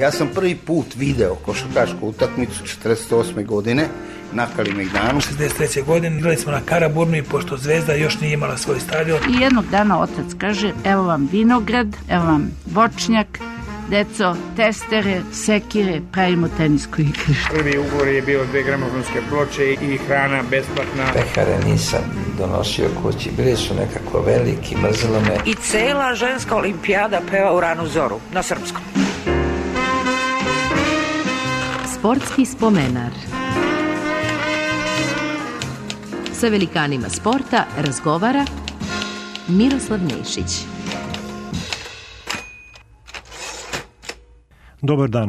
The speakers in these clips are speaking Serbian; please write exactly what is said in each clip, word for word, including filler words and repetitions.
Ja sam prvi put video košarkašku utakmicu četrdeset osme godine na Kalemegdanu. šezdeset treće godine igrali smo na Karaburmi i pošto Zvezda još nije imala svoj stadion. I jednog dana otac kaže, evo vam vinograd, evo vam voćnjak, deco, testere, sekire, pravimo tenisko igrište. Prvi ugovor je bio dve gramofonske ploče i hrana besplatna. Pehare nisam donosio kući, bili su nekako veliki, mrzelo me. I cela ženska olimpijada peva u ranu zoru, na srpskom. Sportski spomenar. Sa velikanima sporta razgovara Miroslav Nešić. Dobar dan.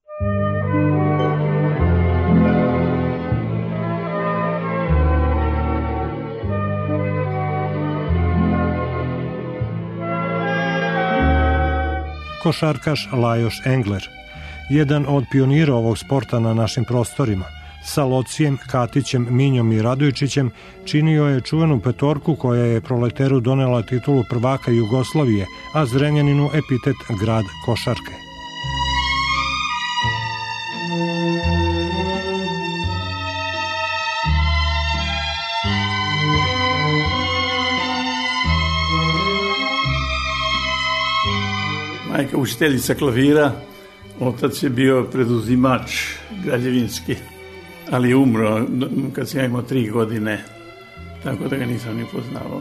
Košarkaš Lajoš Engler, jedan od pionira ovog sporta na našim prostorima, sa Locijem, Katićem, Minjom i Radojčićem činio je čuvenu petorku koja je Proleteru donela titulu prvaka Jugoslavije, a Zrenjaninu epitet grad košarke. Majka učiteljica klavira, otac je bio preduzimač građevinski, ali je umro kad sam ja imao tri godine, tako da ga nisam ni poznavao.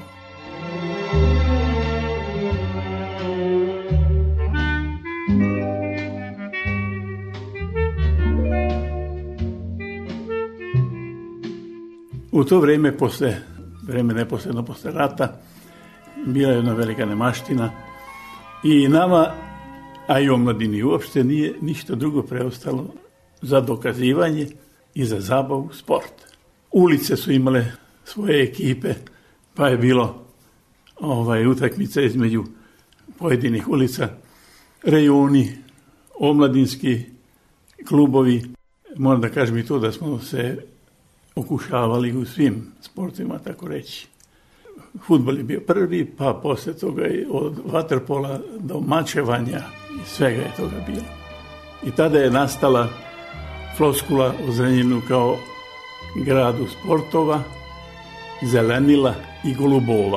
U to vrijeme, posle, vreme neposredno posle rata, bila je jedna velika nemaština i nama, a i omladini uopšte, nije ništa drugo preostalo za dokazivanje i za zabavu, sport. Ulice su imale svoje ekipe, pa je bilo ovaj, utakmica između pojedinih ulica, rejoni, omladinski klubovi. Moram da kažem i to da smo se okušavali u svim sportovima, tako reći. Fudbal je bio prvi, pa posle toga i od vaterpola do mačevanja i svega je toga bilo. I tada je nastala floskula o Zrenjaninu kao gradu sportova, zelenila i golubova.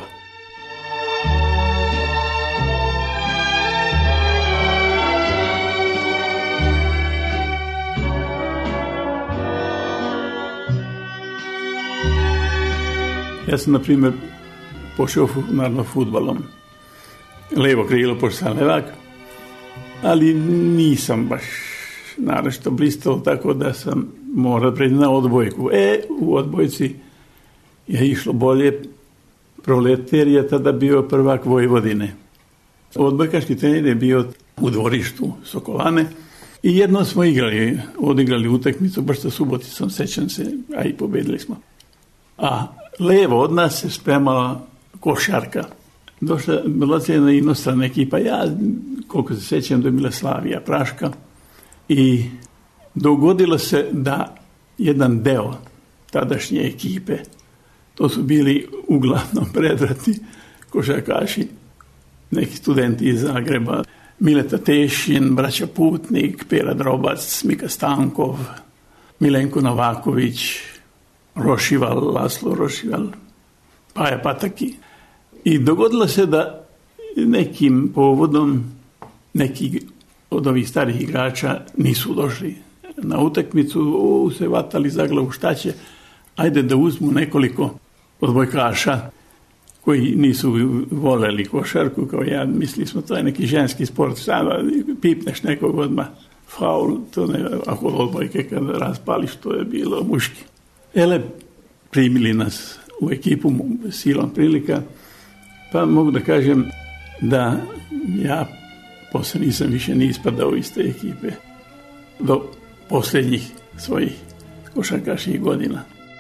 Ja sam, na primjer, pošao naravno fudbalom. Levo krilo, pošto sam levak, ali nisam baš naročito blistao, tako da sam morao preći na odbojku. E, u odbojci je išlo bolje. Proleter je tada bio prvak Vojvodine. Odbojkaški trener je bio u dvorištu Sokolane i jednom smo igrali, odigrali utakmicu, baš sa Suboticom, sećam se, a i pobedili smo. A levo od nas se spremala košarka. Došla, bila je jedna inostrana ekipa, ja, koliko se sećam, da je bila Slavija Praška. I dogodilo se da jedan deo tadašnje ekipe, to su bili uglavnom predvrati košarkaši, neki studenti iz Zagreba, Mileta Tešin, braća Putnik, Pera Drobac, Mika Stankov, Milenko Novaković, Rošival, Laslo Rošival, Paja Pataki. I dogodilo se da nekim povodom neki od ovih starih igrača nisu došli na utakmicu, u, se vatali za glavu, šta će, ajde da uzmu nekoliko odbojkaša koji nisu voleli košarku, kao ja, mislili smo, to je neki ženski sport, samo pipneš nekog odmah, faul, to ne, ako odbojke kad raspališ, to je bilo muški. Ele, primili nas u ekipu silom prilika, pa mogu da kažem da ja posle nisam više ni ispadao iz te ekipe do posljednjih svojih košarkaških godina.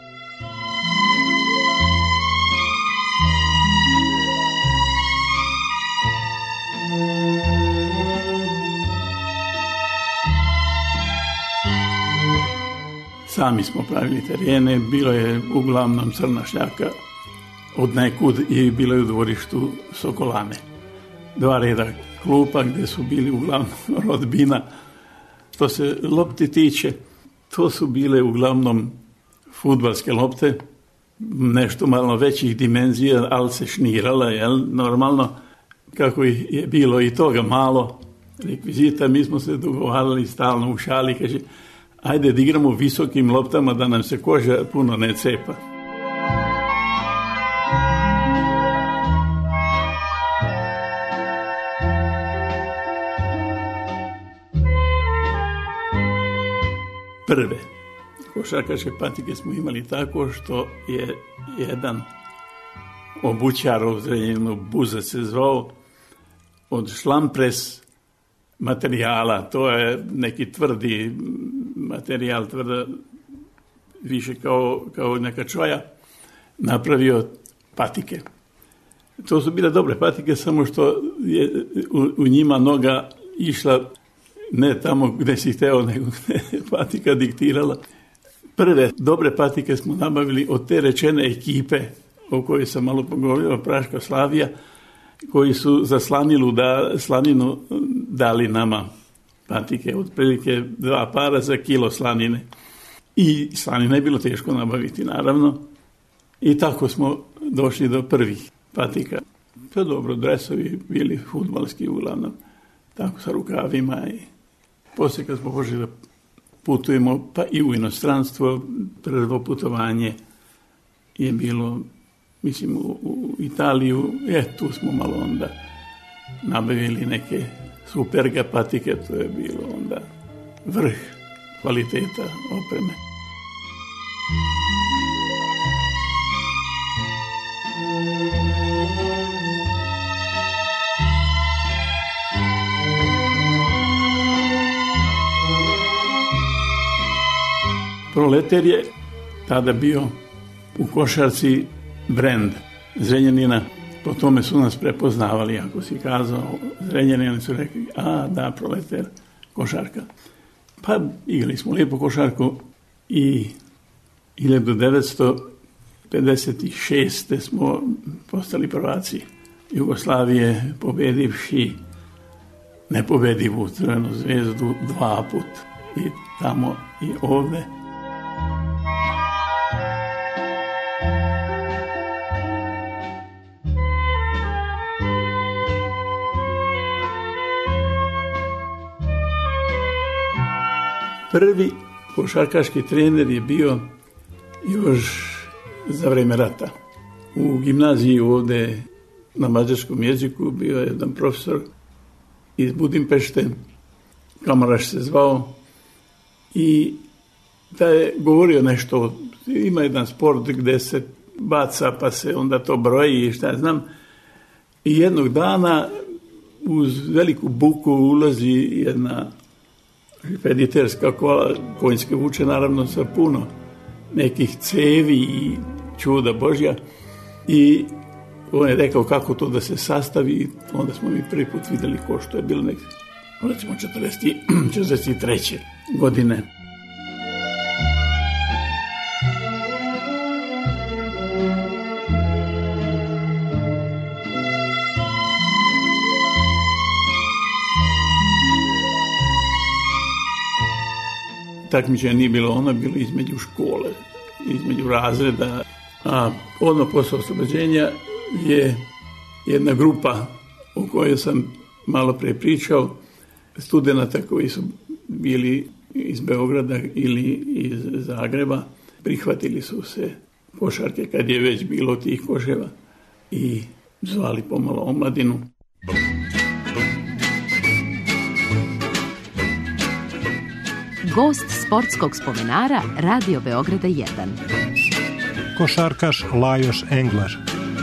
Sami smo pravili terijene, bilo je uglavnom crna šljaka od nekud i bilo je u dvorištu Sokolane. Dva reda klupa gdje su bili uglavnom rodbina, Što se lopti tiče, to su bile uglavnom fudbalske lopte, nešto malo većih dimenzija, ali se šnirala, jel, normalno, kako je bilo i toga malo rekvizita, mi smo se dogovarali stalno u šali, kaže, ajde da igramo visokim loptama da nam se koža puno ne cepa. Prve košarkaške patike smo imali tako što je jedan obućar u Zrenjaninu, Buza se zvao, od šlampres materijala, to je neki tvrdi materijal, tvrda, više kao, kao neka čoja, napravio patike. To su bile dobre patike, samo što je u, u njima noga išla ne tamo gde si hteo, nego gde patika diktirala. Prve dobre patike smo nabavili od te rečene ekipe o kojoj sam malo pogovorio, Praška Slavija, koji su za slanilu da, slaninu dali nama patike, otprilike dva para za kilo slanine. I slanina je bilo teško nabaviti, naravno. I tako smo došli do prvih patika. To je dobro, dresovi bili fudbalski uglavnom, tako sa rukavima. I poslije kad smo počeli da putujemo, pa i u inostranstvo, prvo putovanje je bilo, mislim, u, u Italiju, e, tu smo malo onda nabavili neke superga patike, to je bilo onda vrh kvaliteta opreme. Proleter je tada bio u košarci brend Zrenjanina, po tome su nas prepoznavali, ako si kazao Zrenjanina, su rekli, a da, Proleter, košarka. Pa igrali smo lijepo košarku i hiljadu devetsto pedeset šeste. smo postali prvaci Jugoslavije, pobedivši nepobedivu Crvenu zvezdu dva put i tamo i ovde. Prvi košarkaški trener je bio još za vreme rata. U gimnaziji ovde na mađarskom jeziku bio je jedan profesor iz Budimpešte, Kamaraš se zvao, i da je govorio nešto, ima jedan sport gde se baca pa se onda to broji i šta ja znam. I jednog dana uz veliku buku ulazi jedna pediterska kola, konjske vuče, naravno sa puno nekih cevi i čuda Božja, i on je rekao kako to da se sastavi. Onda smo mi prvi put videli ko što je bilo nek, recimo četrdeset treće godine. Takmičenje nije bilo ono, bilo između škole, između razreda. A odmah posle oslobođenja je jedna grupa o kojoj sam malo pre pričao, studenata koji su bili iz Beograda ili iz Zagreba, prihvatili su se košarke kad je već bilo tih koševa i zvali pomalo omladinu. Gost sportskog spomenara Radio Beograda jedan. Košarkaš Lajoš Engler.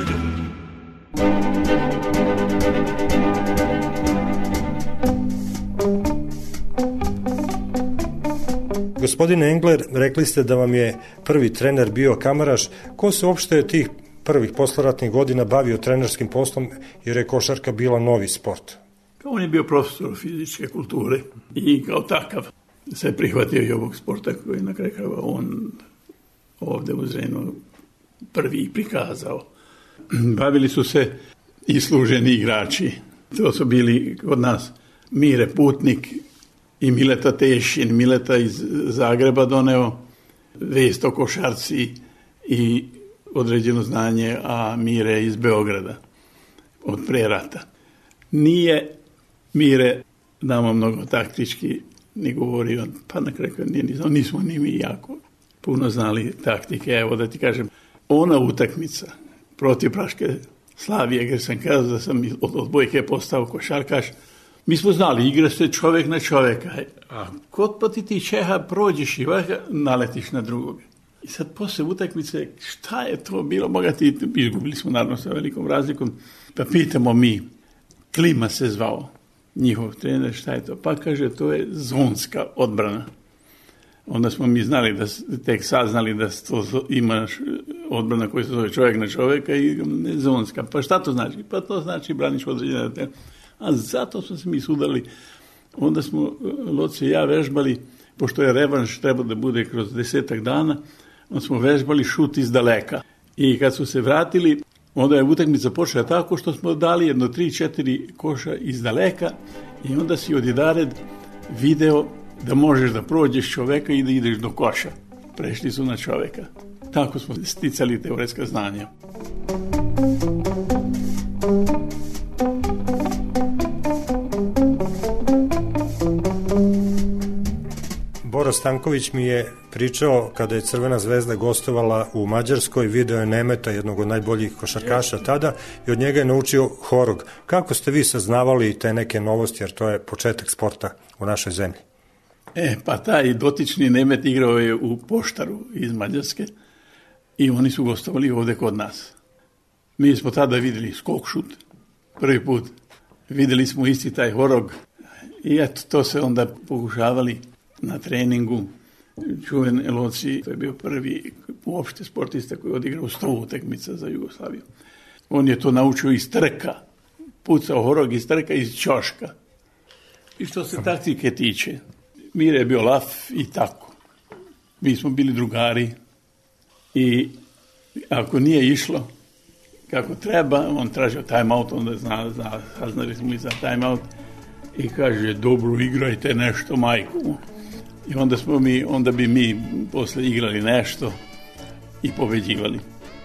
Gospodine Engler, rekli ste da vam je prvi trener bio Kamaraš. Ko se uopšte tih prvih posleratnih godina bavio trenerskim poslom, jer je košarka bila novi sport? On je bio profesor fizičke kulture i kao takav se prihvatio i ovog sporta koji je na kraju krajeva on ovde u Zrenjaninu prvi prikazao. Bavili su se i služeni igrači. To su bili kod nas Mire Putnik i Mileta Tešin, Mileta iz Zagreba doneo vest o košarci i određeno znanje, a Mire iz Beograda od pre rata. Nije Mire nama mnogo taktički ni govorio, pa na kraju nismo, nismo ni mi jako puno znali taktike. Evo da ti kažem, ona utakmica protiv Praške Slavije, gdje sam kazao da sam od odbojke postao košarkaš, mi smo znali, igra se čovjek na čovjeka, a kod pa ti ti Čeha prođeš i vaka, naletiš na drugog. I sad posle utakmice, šta je to bilo, moga ti, izgubili smo naravno sa velikom razlikom, pa pitamo mi, Klima se zvao, njihov trener, šta je to? Pa kaže, to je zonska odbrana. Onda smo mi znali, da tek saznali da to imaš odbrana koja se zove čovjek na čovjeka i ne zonska. Pa šta to znači? Pa to znači braniš određena. A zato smo se mi sudali. Onda smo, Loce i ja, vežbali, pošto je revanš trebao da bude kroz desetak dana, onda smo vežbali šut iz daleka. I kad su se vratili, onda je utakmica počela tako što smo dali jedno tri, četiri koša iz daleka i onda si odjedared video da možeš da prođeš čoveka i da ideš do koša. Prešli su na čoveka. Tako smo sticali teoretska znanja. Boro Stanković mi je pričao kada je Crvena zvezda gostovala u Mađarskoj, video je Nemeta, jednog od najboljih košarkaša tada, i od njega je naučio horog. Kako ste vi saznavali te neke novosti, jer to je početak sporta u našoj zemlji? E, pa taj dotični Nemet igrao je u Poštaru iz Mađarske i oni su gostovali ovde kod nas. Mi smo tada vidjeli skok šut, prvi put. Vidjeli smo isti taj horog i eto, to se onda pokušavali na treningu. Čuven Loci, to je bio prvi uopšte sportista koji je odigrao sto utakmica za Jugoslaviju. On je to naučio iz trka, pucao horog iz trka, iz ćoška. I što se taktike tiče, Mire je bio laf i tako. Mi smo bili drugari i ako nije išlo kako treba, on tražio time out, onda zna, zna, saznali smo i za time out i kaže, dobro, igrajte nešto, majku. I onda smo mi, onda bi mi posle igrali nešto i pobeđivali.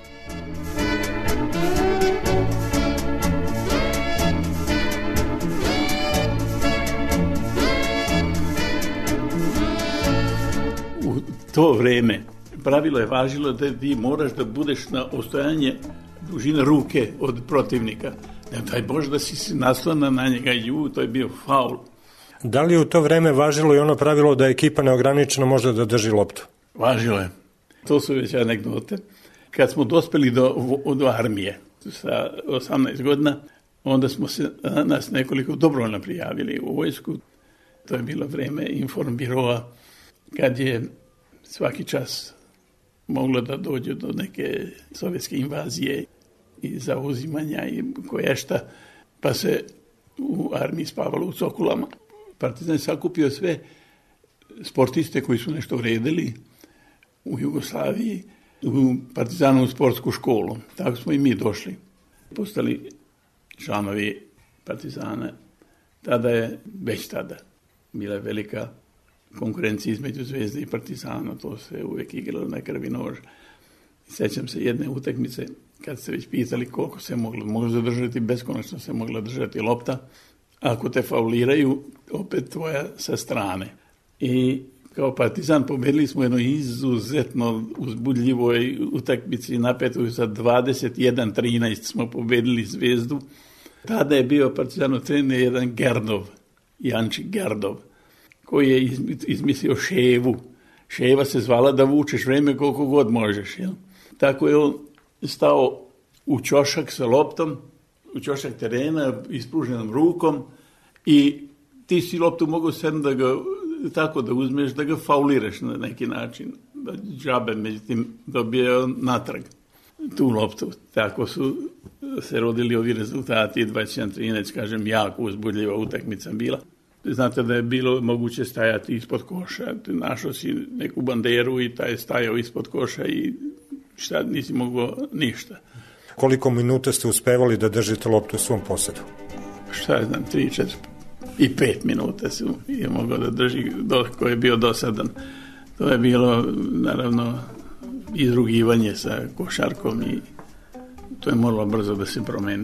U to vreme pravilo je važilo da ti moraš da budeš na ostojanje dužine ruke od protivnika. Ne daj Bože da si naslona na njega, ju, to je bio faul. Da li je u to vreme važilo i ono pravilo da ekipa neograničeno može da drži loptu? Važilo je. To su već anegdote. Kad smo dospeli do, do armije sa osamnaest godina, onda smo se nas nekoliko dobrovoljno prijavili u vojsku. To je bilo vreme informbiroa, kad je svaki čas moglo da dođe do neke sovjetske invazije i zauzimanja i koješta, pa se u armiji spavalo u cokulama. Partizan je sakupio sve sportiste koji su nešto vredili u Jugoslaviji, u Partizanovu sportsku školu. Tako smo i mi došli. Postali članovi Partizana. Tada je, već tada, bila velika konkurencija između Zvezde i Partizana. To se uvijek igralo na krvi nož. Sećam se jedne utakmice kad se već pitali koliko se moglo, moglo zadržati, beskonačno se mogla držati lopta. Ako te fauliraju, opet tvoja sa strane. I kao Partizan pobedili smo jedno izuzetno uzbudljivoj utakmici, napetoj sa dvadeset jedan trinaest smo pobedili Zvezdu. Tada je bio Partizanov trener jedan Gerdov, Janči Gerdov, koji je izmislio ševu. Ševa se zvala da vučeš vreme koliko god možeš. Jel? Tako je on stao u ćošak sa loptom, u ćošak terena, ispruženom rukom i ti si loptu mogu sedem da ga tako da uzmeš, da ga fauliraš na neki način, da džabe, međutim dobije natrag tu loptu. Tako su se rodili ovi rezultati, dvadeset jedan trinaest, kažem, jako uzbudljiva utakmica bila. Znate da je bilo moguće stajati ispod koša, našao si neku banderu i taj je stajao ispod koša i šta, nisi mogao ništa. Koliko minuta ste uspevali da držite loptu u svom posedu? Šta je znam, tri, četiri, i pet minuta su je mogao da drži dok je bio dosadan. To je bilo naravno izrugivanje sa košarkom i to je moralo brzo da se promeni.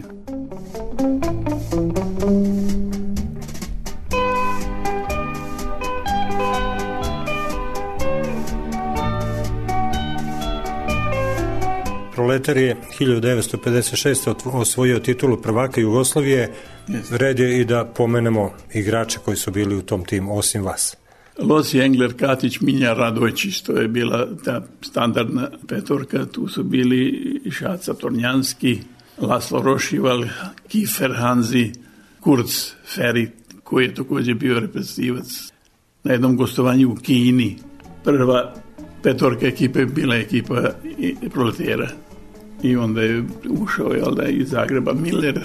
Proletar je hiljadu devetsto pedeset šeste. osvojio titulu prvaka Jugoslavije. Yes. Red je i da pomenemo igrače koji su bili u tom timu, osim vas. Losi, Engler, Katić, Minja, Radojčić, to je bila ta standardna petorka. Tu su bili Šaca Tornjanski, Laslo Rošival, Kifer Hanzi, Kurz Ferit, koji je također bio reprezentativac na jednom gostovanju u Kini. Prva petorka ekipe bila ekipa Proletera. I onda je ušao jel da, iz Zagreba Miller.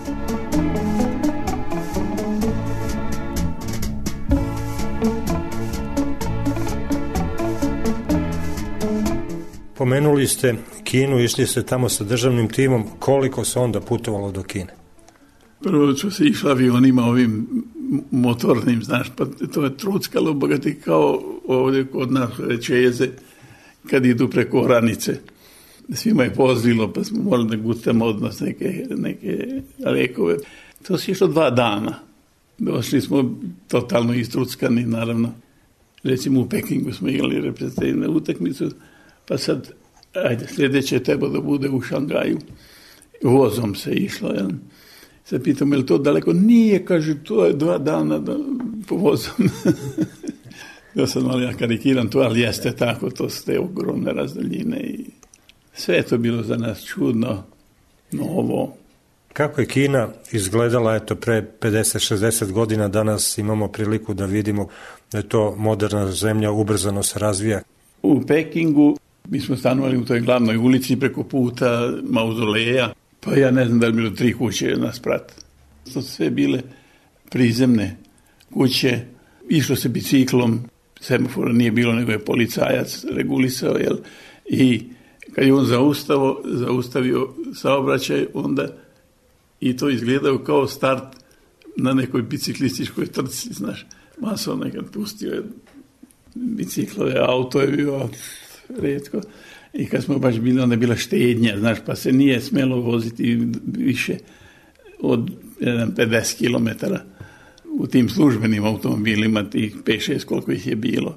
Pomenuli ste Kinu, išli ste tamo sa državnim timom. Koliko se onda putovalo do Kine? Prvo što se išla avionima ovim motornim, znaš, pa to je truckalo bogati kao ovdje kod nas Čeze kad idu preko oranice. Svima je pozvilo, pa smo morali da gutamo odnos neke, neke lekove. To se išlo dva dana. Došli smo totalno istruckani, naravno. Recimo u Pekingu smo igrali reprezentativnu utakmicu, pa sad, ajde, sljedeće je treba da bude u Šangaju. Vozom se išlo, jel? Sad pitam, je li to daleko? Nije, kaže, to je dva dana da, po vozom. Ja sam malo ja karikiram to, ali jeste tako, to su te ogromne razdaljine i sve je to bilo za nas čudno, novo. Kako je Kina izgledala eto pre pedeset šezdeset godina, danas imamo priliku da vidimo da je to moderna zemlja, ubrzano se razvija. U Pekingu mi smo stanovali u toj glavnoj ulici preko puta Mauzoleja, pa ja ne znam da je bilo tri kuće nas prati. To su sve bile prizemne kuće, išlo se biciklom, semafora nije bilo, nego je policajac regulisao, jel? I kad je on zaustavio, zaustavio saobraćaj, onda i to izgledao kao start na nekoj biciklističkoj trci, znaš. Masovno nekad pustio je biciklove, auto je bio retko. I kad smo baš bili, onda je bila štednja, znaš, pa se nije smelo voziti više od pedeset kilometara u tim službenim automobilima, tih pet šest koliko ih je bilo.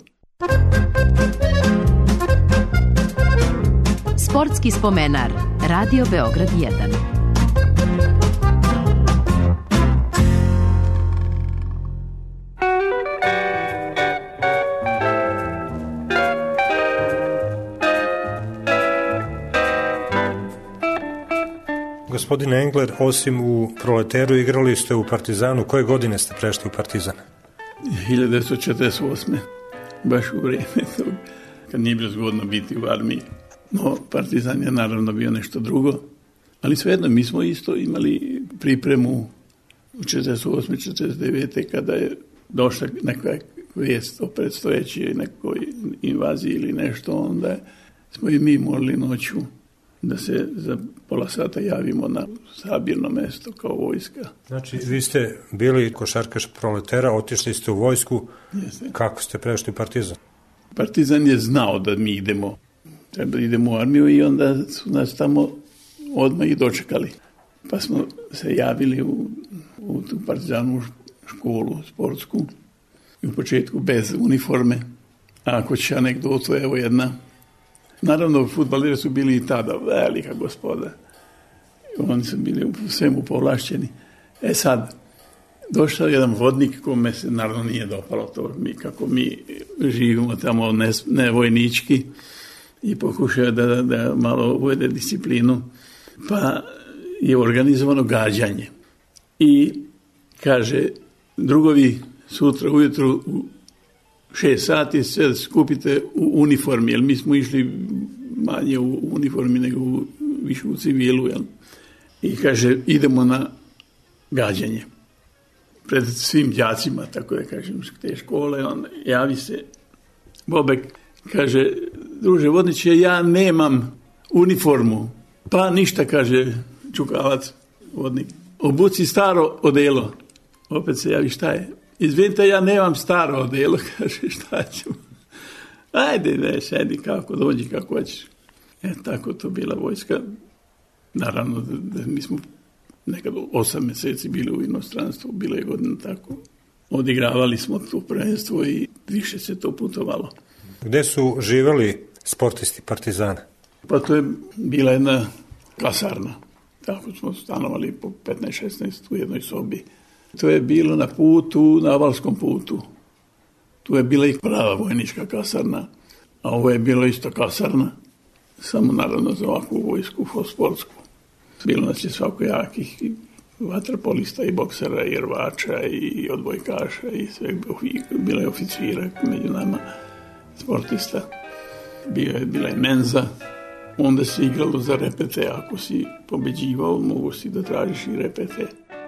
Sportski spomenar, Radio Beograd jedan. Gospodine Engler, osim u Proleteru igrali ste u Partizanu. Koje godine ste prešli u Partizan? hiljadu devetsto četrdeset osme. Baš u vrijeme tog, kad nije bilo zgodno biti u armiji. No, Partizan je naravno bio nešto drugo. Ali svejedno, mi smo isto imali pripremu u četrdeset osme četrdeset devete kada je došla neka vijest o predstojećoj nekoj invaziji ili nešto, onda smo i mi morali noću da se za pola sata javimo na sabirno mesto kao vojska. Znači, vi ste bili košarkaš Proletera, otišli ste u vojsku. Jeste. Kako ste prešli u Partizan? Partizan je znao da mi idemo, treba da idemo u armiju i onda su nas tamo odmah i dočekali. Pa smo se javili u, u tu Partizanu školu sportsku i u početku bez uniforme. A ako će anegdotu, evo jedna. Naravno, fudbaleri su bili i tada velika gospoda. Oni su bili u svemu povlašćeni. E sad, došao jedan vodnik kome se naravno nije dopalo to, mi, kako mi živimo tamo ne, nevojnički i pokušao da, da malo uvede disciplinu. Pa je organizovano gađanje. I kaže, drugovi, sutra ujutru u šest sati sve skupite u uniformi, jer mi smo išli manje u uniformi nego u, više u civilu, jel? I kaže, idemo na gađanje. Pred svim đacima, tako da kažem, te škole, on javi se Bobek, kaže, druže vodniče, ja nemam uniformu. Pa ništa, kaže Čukalac, vodnik. Obuci staro odelo. Opet se javi, šta je? Izvinite, ja nemam staro odelo, kaže, šta ću? Ajde, ne, sedi kako, dođi kako hoćeš. E, tako to bila vojska. Naravno, da, da mi smo nekad osam meseci bili u inostranstvu, bilo je godina tako. Odigravali smo to prvenstvo i više se to putovalo. Gde su živeli sportisti Partizana? Pa to je bila jedna kasarna. Tako smo stanovali po petnaest šesnaest u jednoj sobi. To je bilo na putu, na Avalskom putu. Tu je bila i prava vojnička kasarna, a ovo je bilo isto kasarna, samo naravno za ovakvu vojsku, sportsku. Bilo nas je svakojakih i vaterpolista i boksera i rvača i odbojkaša i sve. Bilo je oficira među nama, sportista. Bio je, bila je menza. Onda se igralo za repete. Ako si pobeđivao, mogu si da tražiš i repete.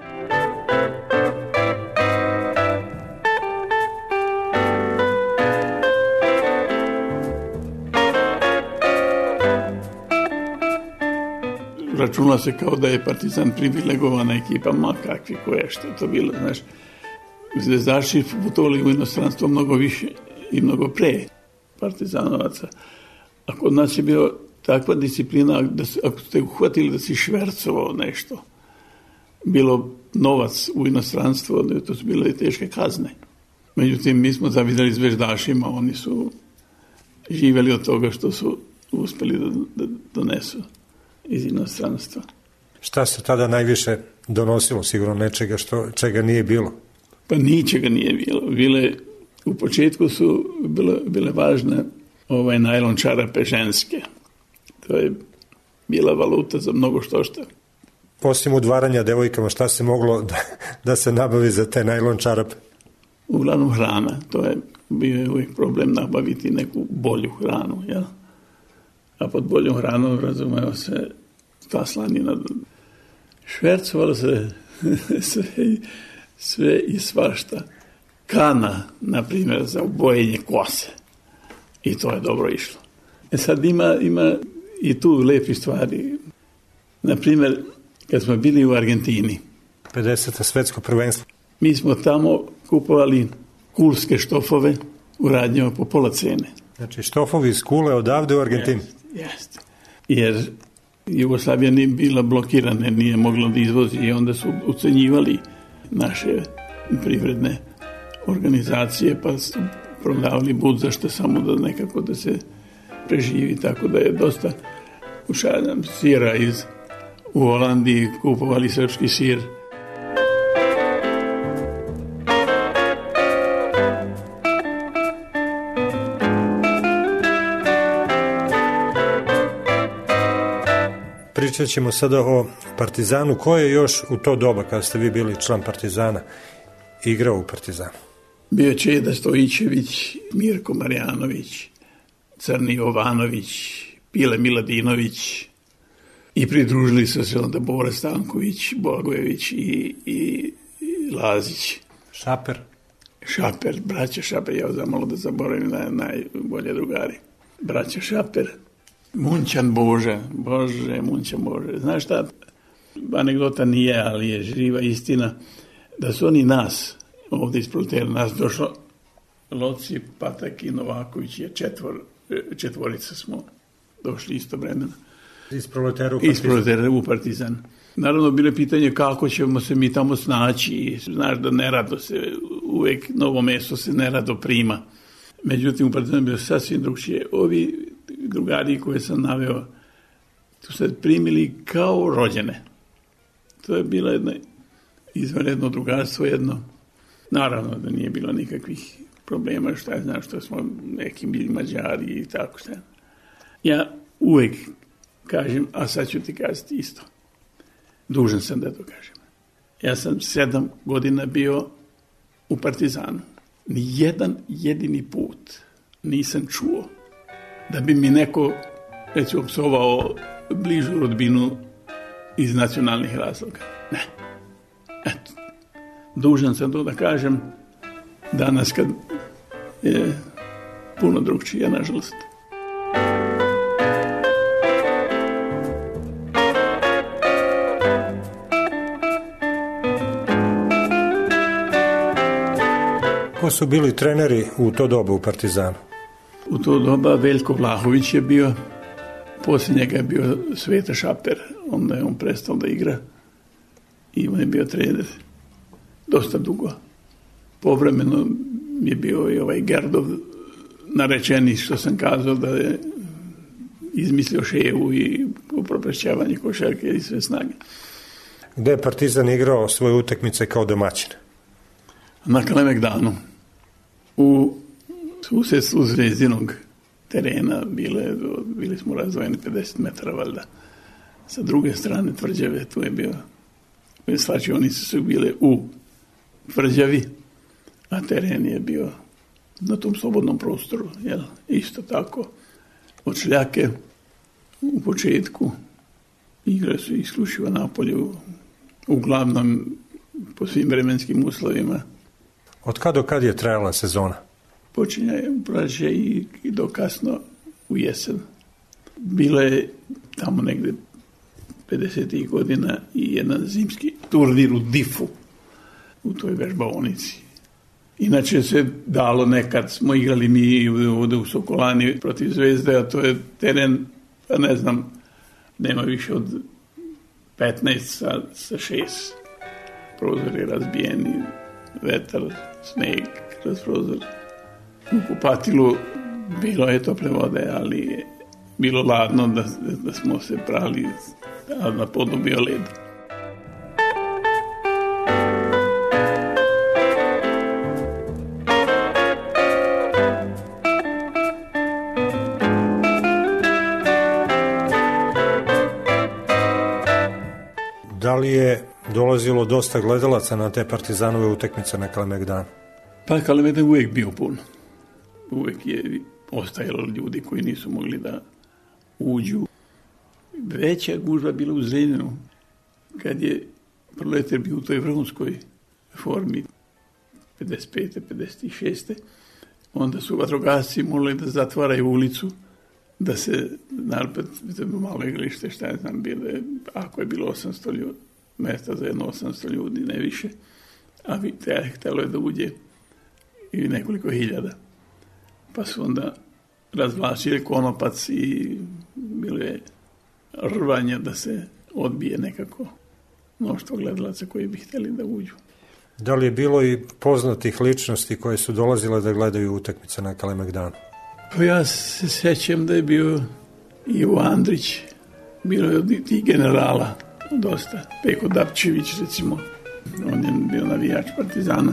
Računa se kao da je Partizan privilegovana ekipa, ma kakvi koje što to bilo, znaš. Zvezdaši putovali u inostranstvo mnogo više i mnogo pre partizanovaca. A kod nas je bio takva disciplina, da se, ako ste uhvatili da si švercovao nešto, bilo novac u inostranstvo, to su bile teške kazne. Međutim, mi smo zavidali zvezdašima, oni su živjeli od toga što su uspeli da, da donesu iz inostranstva. Šta se tada najviše donosilo, sigurno nečega što, čega nije bilo? Pa ničega nije bilo. Bile, u početku su bile, bile važne ovaj najlon čarape ženske. To je bila valuta za mnogo što što. Osim udvaranja devojkama, šta se moglo da, da se nabavi za te najlon čarape? Uglavnom hrana. To je bio je uvijek problem nabaviti neku bolju hranu, jel? A pod boljom hranom razumeo se ta slanina. Švercovalo se sve, sve i svašta. Kana, na primjer, za bojenje kose. I to je dobro išlo. E sad ima, ima i tu lepi stvari. Na primjer, kad smo bili u Argentini. pedeseta svetsko prvenstvo. Mi smo tamo kupovali kulske štofove u radnjama po pola cene. Znači štofovi iz Kule odavde u Argentini. Jeste, jeste. Jer Jugoslavija nije bila blokirana, nije mogla da izvozi i onda su ucenjivali naše privredne organizacije, pa su prodavali budzašte samo da nekako da se preživi, tako da je dosta ušaljam sira iz u Holandiji, kupovali srpski sir. Pričat ćemo sada o Partizanu. Ko je još u to doba, kada ste vi bili član Partizana, igrao u Partizanu? Bio je Čeda Stojićević, Mirko Marjanović, Crni Jovanović, Pile Miladinović i pridružili su se onda Bora Stanković, Bogojević i, i, i Lazić. Šaper? Šaper, braća Šaper, ja zamalo da zaboravim naj, najbolje drugari. Braća Šaper. Munćan Bože, Bože, Munćan Bože. Znaš šta, anegdota nije, ali je živa istina, da su oni nas, ovdje iz Proletera, nas došlo, Loci, Patak i Novaković, je četvor, četvorica smo došli isto vremena. Iz Proletera u Partizan. Iz Proletera u Partizan. Naravno, bilo je pitanje kako ćemo se mi tamo snaći. Znaš da nerado se, uvek novo mesto se nerado prima. Međutim, u Partizanu je bilo sasvim drugčije. Ovi drugari koje sam naveo tu se primili kao rođene. To je bilo jedno izvanredno drugarstvo, jedno. Naravno da nije bilo nikakvih problema, šta je znam, što smo neki bili Mađari i tako šta. Ja uvek kažem, a sad ću ti kazati isto. Dužan sam da to kažem. Ja sam sedam godina bio u Partizanu. Nijedan jedini put nisam čuo da bi mi neko, recimo, psovao bližu rodbinu iz nacionalnih razloga. Ne. Eto. Dužan sam to da kažem danas kad je puno drugčije, nažalost. Ko su bili treneri u to doba u Partizanu? U to doba Veljko Vlahović je bio, poslije njega je bio Sveta Šaper, onda je on prestao da igra i on je bio trener dosta dugo. Povremeno je bio i ovaj Gerdov narečeni, što sam kazao, da je izmislio ševu i upropašćavanje košarke i sve snage. Gde je Partizan igrao svoje utakmice kao domaćin? Na Kalemegdanu. U susedstvu Zvezdinog terena bile, bili smo razvojeni pedeset metara valjda. Sa druge strane tvrđave, tu je bio, slačionice su bile u tvrđavi, a teren je bio na tom slobodnom prostoru, jel? Isto tako. Od Šljake u početku igre su isključivo na polju, uglavnom po svim vremenskim uslovima. Od kad do kad je trajala sezona? Počinja je u proljeće i, i do kasno u jesen. Bilo je tamo negde pedesetih godina i jedan zimski turnir u Difu, u toj vežbaonici. Inače se dalo nekad, smo igrali mi ovdje u Sokolani protiv Zvezde, a to je teren, pa ne znam, nema više od petnaest sa, sa šest. Prozor je razbijeni, vetar, sneg kroz prozor. U kupatilu bilo je tople vode, ali je bilo ladno da, da smo se prali, a na podu bio led. Da li je dolazilo dosta gledalaca na te Partizanove utakmice na Kalemegdanu? Pa Kalemegdan uvijek bio pun. Uvijek je ostajalo ljudi koji nisu mogli da uđu. Veća gužva bila u Zrenjaninu, kad je Proletar bio u toj vrhunskoj formi pedeset pete pedeset šeste onda su vatrogasci morali da zatvaraju ulicu, da se narpet, malo igralište, šta je znam, bilo, ako je bilo osamsto ljudi, mesta za jedno osamsto ljudi, ne više, a htjelo je da uđe i nekoliko hiljada. Pa su onda razvlačili konopac i bilo je rvanje da se odbije nekako mnoštvo gledalaca koji bi htjeli da uđu. Da li je bilo i poznatih ličnosti koje su dolazile da gledaju utakmice na Kalemegdanu? Pa ja se sjećam da je bio Ivo Andrić, bilo je od tih generala dosta. Peko Dapčević, recimo, on je bio navijač Partizana.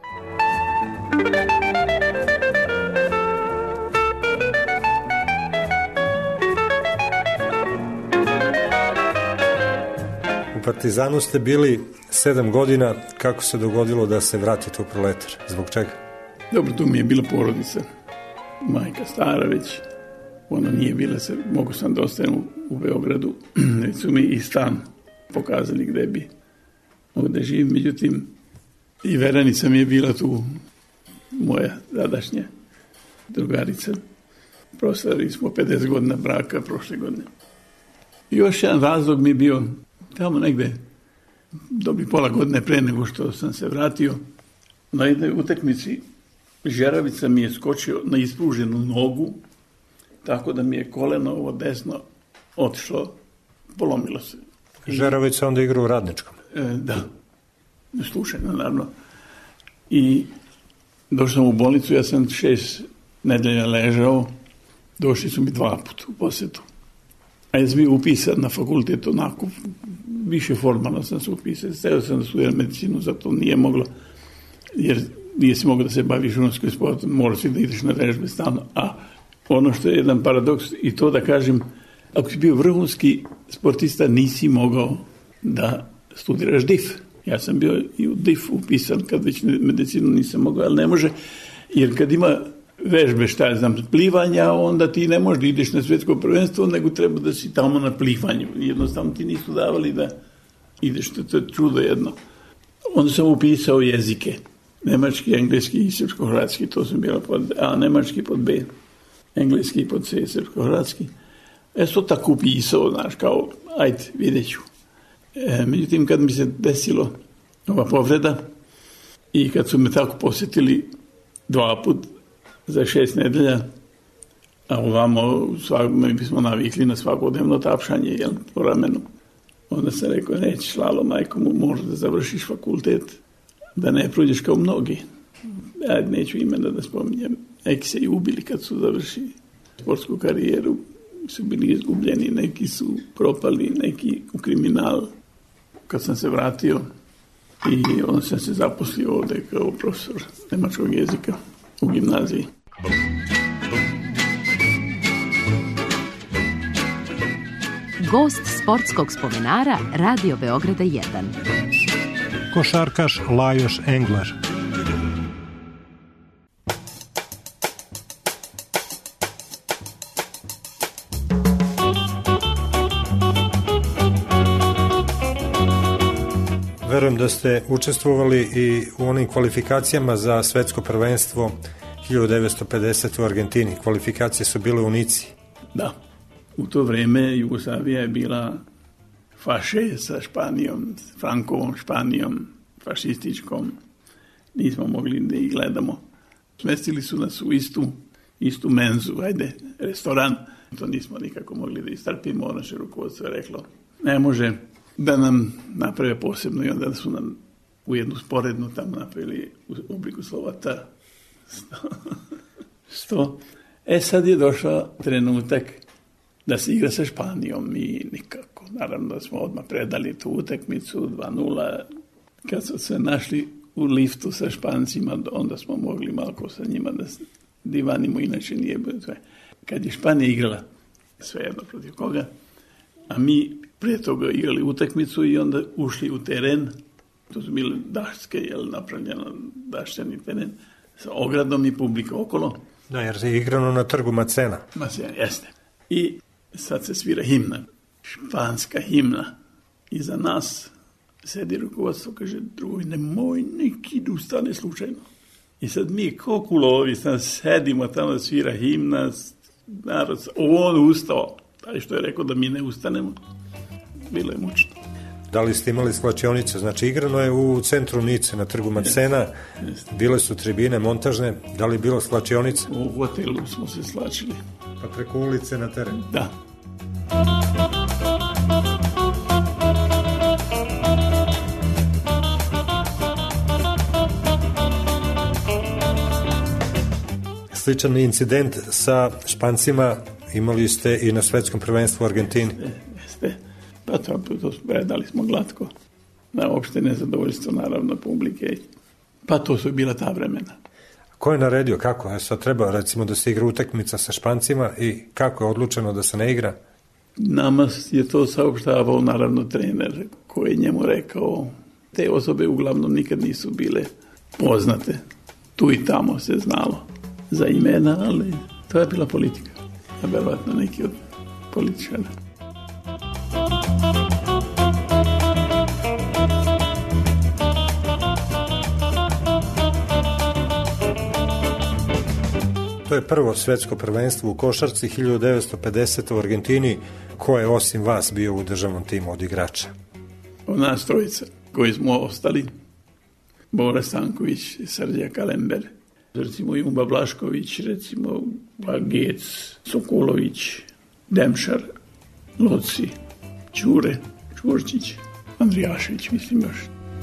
U Partizanu ste bili sedam godina. Kako se dogodilo da se vratite u Proletar? Zbog čega? Dobro, tu mi je bila porodica. Majka stara već, ona nije bila se, mogu sam da ostanem u, u Beogradu, već su mi i stan pokazali gde bi mogu da živim, međutim i Veranica mi je bila tu, moja sadašnja drugarica. Proslavili smo pedeset godina braka prošle godine. Još jedan razlog mi je bio tamo negde dobi pola godine pre nego što sam se vratio. Na jednoj utakmici Žeravica mi je skočio na ispruženu nogu, tako da mi je koleno ovo desno otišlo, polomilo se. I Žeravica onda igra u Radničkom? E, da, slučajno, naravno. I došao sam u bolnicu, ja sam šest nedelja ležao, došli su mi dva puta u posjetu. A ja sam bio upisan na fakultet, onako, više formalno sam se upisao. Steo sam da studiram medicinu, zato nije moglo, jer nije si mogao da se baviš žunskim sportom, moraš si da ideš na vežbe stalno. A ono što je jedan paradoks, i to da kažem, ako si bio vrhunski sportista, nisi mogao da studiraš D I F. Ja sam bio i u D I F upisan, kad već medicinu nisam mogao, ali ne može, jer kad ima vežbe, šta je znam, plivanja, onda ti ne možeš da ideš na svjetsko prvenstvo, nego treba da si tamo na plivanju. Jednostavno ti nisu davali da ideš, to je čudo jedno. Onda sam upisao jezike. Nemački, engleski i srpsko-hrvatski, to sam bila pod A, nemački pod B, engleski pod C, srpsko-hrvatski. Ja sam to tako upisao, znaš, kao, ajde, vidjet ću. E, međutim, kad mi se desilo ova povreda i kad su me tako posjetili dva put za šest nedelja, a ovamo mi bismo navikli na svakodnevno tapšanje, jel, po ramenu. Onda sam rekao, nećeš, Lalo, majko mu, možda da završiš fakultet, da ne prođeš kao mnogi. Ja neću imena da spominjem. Neki se i ubili kad su završili sportsku karijeru, su bili izgubljeni, neki su propali, neki u kriminal. Kad sam se vratio i onda sam se zaposlio ovde kao profesor nemačkog jezika u gimnaziji. Gost sportskog spomenara Radio Beograda jedan. Košarkaš Lajoš Engler. Verujem da ste učestvovali i u onim kvalifikacijama za svetsko prvenstvo hiljadu devetsto pedesete u Argentini. Kvalifikacije su bile u Nici. Da. U to vreme Jugoslavija je bila faše sa Španijom, Frankovom Španijom, fašističkom. Nismo mogli da ih gledamo. Smestili su nas u istu, istu menzu, ajde, restoran. To nismo nikako mogli da istrpimo. Naše rukovodstvo je reklo, ne može da nam naprave posebno, i onda su nam u jednu sporednu tamo napravili u obliku slova T. Sto. E sad je došao trenutak da se igra sa Španijom i nikako. Naravno da smo odmah predali tu utakmicu dva nula. Kad su se našli u liftu sa Špancima, onda smo mogli malo sa njima da se divanimo, inače nije bilo sve. Kad je Španija igrala, svejedno protiv koga, a mi prije toga igrali utakmicu i onda ušli u teren, to su bile daške, jel, napravljeno dašćani teren, sa ogradom i publika okolo. Da, jer se igrano na trgu Macena. Macena, jeste. I sad se svira himna, španska himna. I za nas sedi rukovodstvo, kaže, drugi, nemoj neki da ustane slučajno. I sad mi ko kulovi sedimo tamo da svira himna, narod, on ustao, taj što je rekao da mi ne ustanemo. Bilo je mučno. Da li ste imali svlačionice? Znači, igrano je u centru Nice, na trgu Macena, bile su tribine montažne, da li je bilo svlačionice? U hotelu smo se slačili. Pa preko ulice na teren? Da. Sličan incident sa Špancima imali ste i na svetskom prvenstvu u Argentini. Jeste. Pa to, to predali smo glatko. Na opšte nezadovoljstvo, naravno, publike. Pa to su bila ta vremena. Ko je naredio? Kako? E sad treba, recimo, da se igra utakmica sa Špancima i kako je odlučeno da se ne igra? Nama je to saopštavao, naravno, trener koji je njemu rekao. Te osobe uglavnom nikad nisu bile poznate. Tu i tamo se znalo za imena, ali to je bila politika. A verovatno neki od političara. To je prvo svetsko prvenstvo u košarci hiljadu devetsto pedesete u Argentini. Ko je osim vas bio u državnom timu od igrača? Od nas trojica koji smo ostali, Bora Stanković, Srđa Kalember, recimo Jumba Blašković, recimo Gec, Sokolović, Demšar, Loci, Ćure, Čurčić, Andrijašević, mislim još.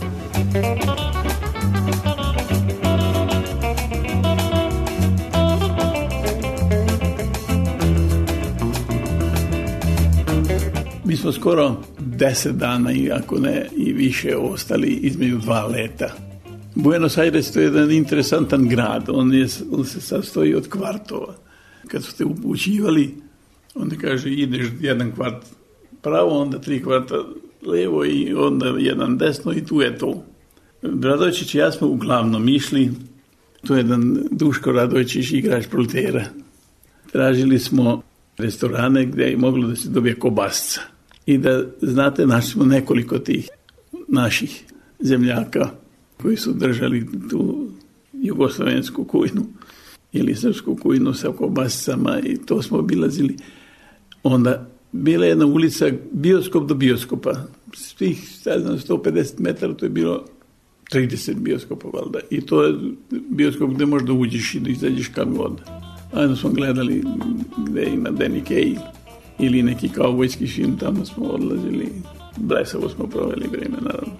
Mi smo skoro deset dana, i ako ne i više, ostali između dva leta. Buenos Aires to je jedan interesantan grad, on, je, on se sastoji od kvartova. Kad su te upućivali, onda kaže ideš jedan kvart pravo, onda tri kvarta levo i onda jedan desno i tu je to. Radojčić i ja smo uglavnom išli, tu je jedan Duško Radojčić, igrač Proletera. Tražili smo restorane gdje je moglo da se dobije kobasica. I da, znate, našli smo nekoliko tih naših zemljaka koji su držali tu jugoslovensku kujnu ili srpsku kujnu sa kobasicama, i to smo obilazili. Onda bila jedna ulica bioskop do bioskopa. Svih, šta znam, sto pedeset metara, to je bilo trideset bioskopa valjda. I to je bioskop gde možda uđeš i da izađeš kad god. Ajde smo gledali gde ima Danny Kaye ili neki kaubojski film, tamo smo odlazili. Blesavo smo proveli vreme, naravno.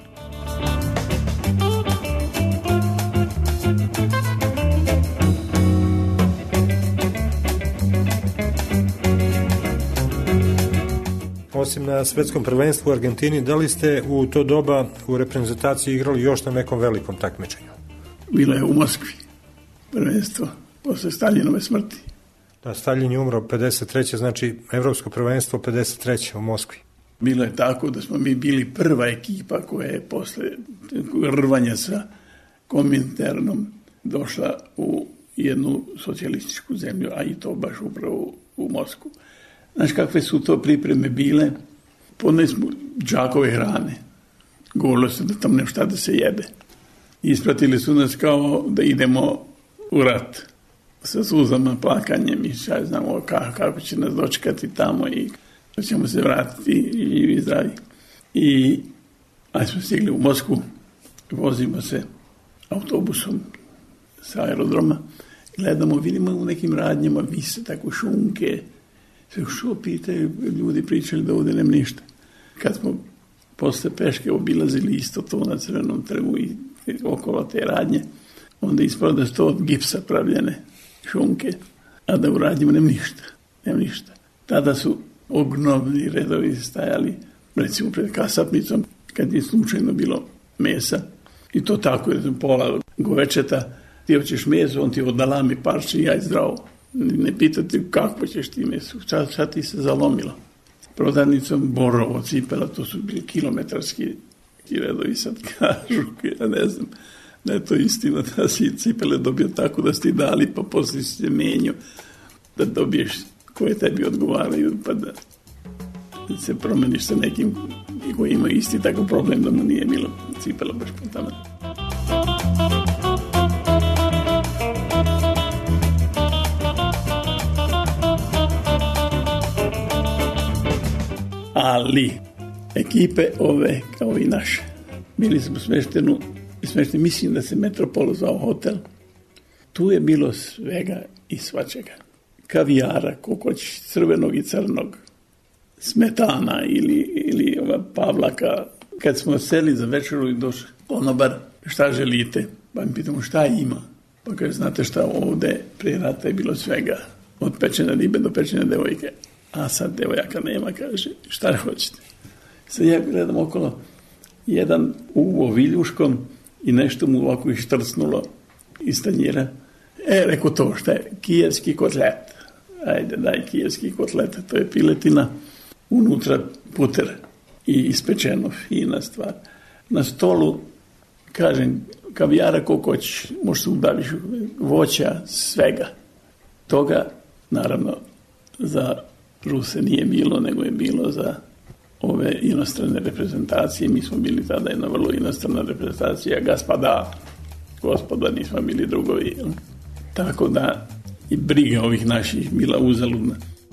Osim na svetskom prvenstvu u Argentini, da li ste u to doba u reprezentaciji igrali još na nekom velikom takmičenju? Bilo je u Moskvi prvenstvo posle Staljinove smrti. Da, Staljin je umro pedeset treće znači evropsko prvenstvo pedeset treće u Moskvi. Bilo je tako da smo mi bili prva ekipa koja je posle rvanja sa Kominternom došla u jednu socijalističku zemlju, a i to baš upravo u Moskvu. Znaš kakve su to pripreme bile? Podne smo džakove hrane. Govorilo se da tam nema šta da se jede. Ispratili su nas kao da idemo u rat. Sa suzama, plakanjem i šta znamo kako, kako će nas dočekati tamo i da ćemo se vratiti i zdravi. I aj smo stigli u Moskvu, vozimo se autobusom sa aerodroma, gledamo, vidimo u nekim radnjama vise tako šunke, sve što pitaju, ljudi pričali da ovdje nema ništa. Kad smo posle peške obilazili isto to na Crvenom trgu i okolo te radnje, onda ispada da su to od gipsa pravljene šunke, a da u radnjima nema ništa, nema ništa. Tada su ogromni redovi stajali, recimo pred kasapnicom, kad je slučajno bilo mesa, i to tako je pola govečeta, ti hoćeš meso, on ti odalami parče i jaj zdravo. Ne pitati kako ćeš ti meso, šta, šta ti se zalomilo. Prodavnicom Borovo, cipela, to su bili kilometarski redovi, sad kažu, ja ne znam da je to istina, da si cipele dobio tako da si ti dali, pa poslije si se menio, da dobiješ koje tebi odgovaraju, pa da se promeniš sa nekim koji ima isti takav problem da mu nije bilo cipela baš po tamo. Ali ekipe ove kao i naše bili smo smešteni, smešteni mislim da se Metropol zvao hotel. Tu je bilo svega i svačega. Kavijara, kokoć crvenog i crnog, smetana ili, ili ova pavlaka. Kad smo seli za večeru i došli, konobar, šta želite? Pa mi pitamo šta ima? Pa kaže, znate šta, ovde prije rata je bilo svega. Od pečene ribe do pečene devojke. A sad devojaka nema, kaže, šta hoćete? Sad ja gledam okolo, jedan uvo viljuškom i nešto mu ovako ištrcnulo iz tanjira. E, reko to, šta je? Kijevski kotlet. Ajde, daj kijevski kotlet, to je piletina, unutra puter i ispečeno, fina stvar. Na stolu, kažem, kavijara kokoć, možeš se udaviš, voća, svega. Toga, naravno, za Ruse nije bilo, nego je bilo za ove inostrane reprezentacije. Mi smo bili tada jedna vrlo inostrana reprezentacija, gospoda, gospoda, nismo bili drugovi. Tako da i briga ovih naših bila uzaludna.